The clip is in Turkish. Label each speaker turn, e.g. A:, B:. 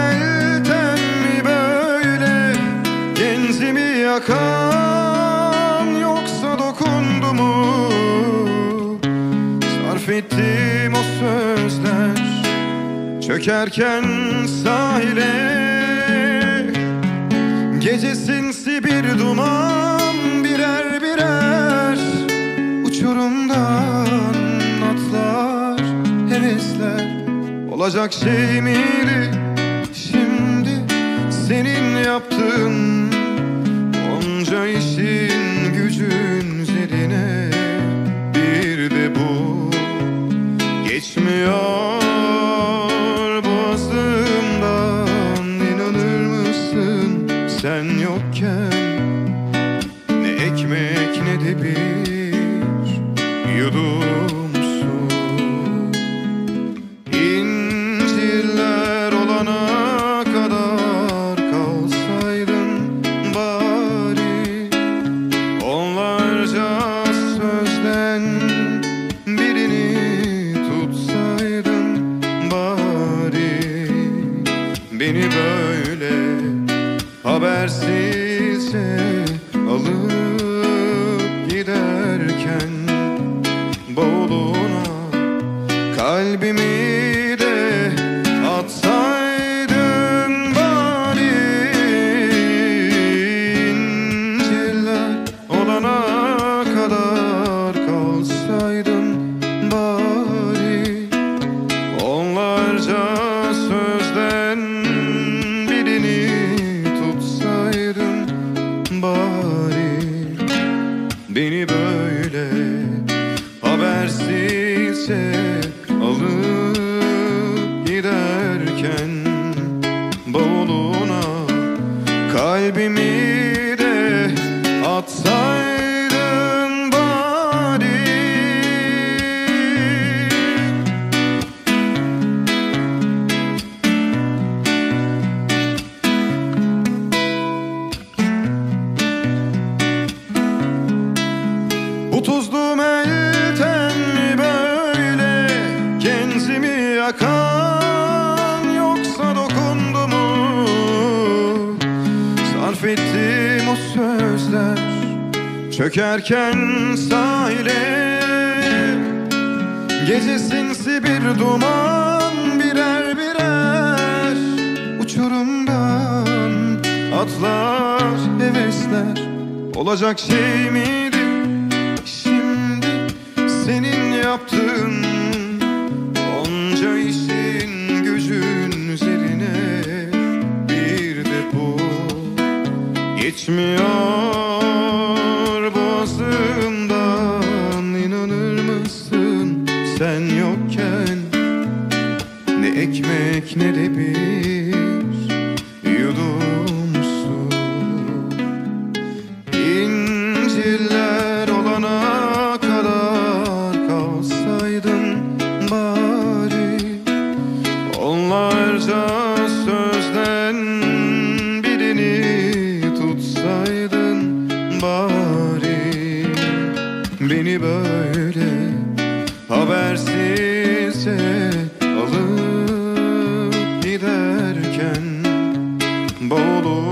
A: elden mi böyle genzimi yakan, yoksa dokundu mu sarf ettiğim o sözler çökerken sahile? Gece sinsi bir duman, birer birer uçurumdan atlar hevesler. Olacak şey miydi şimdi senin yaptığın onca işin gücün üzerine? Bir de bu geçmiyor boğazımdan, inanır mısın? Sen yokken ne ekmek ne de bir yudum su. İncirler olana kadar kalsaydın bari, onlarca sözden birini tutsaydın bari. Beni böyle habersizce alıp giderken bavuluna kalbimi de atsaydın bari. İncirler olana kadar kalsaydın bari, onlarca sözden birini tutsaydın bari. Beni böyle habersizce alıp giderken bavuluna kalbimi de atsaydın bari. Bu tuzlu meltem mi böyle genzimi yakan, yoksa dokundu mu sarf ettiğim o sözler çökerken sahile? Gece sinsi bir duman, birer birer uçurumdan atlar hevesler. Olacak şey miydi şimdi senin yaptığın onca işin gücün üzerine? Bir de bu geçmiyor boğazımdan, inanır mısın? Sen yokken ne ekmek ne de bir yudum su. İncirler olana kadar kalsaydın bari, onlarca sözden birini tutsaydın bari. Beni böyle habersizce alıp giderken bavulu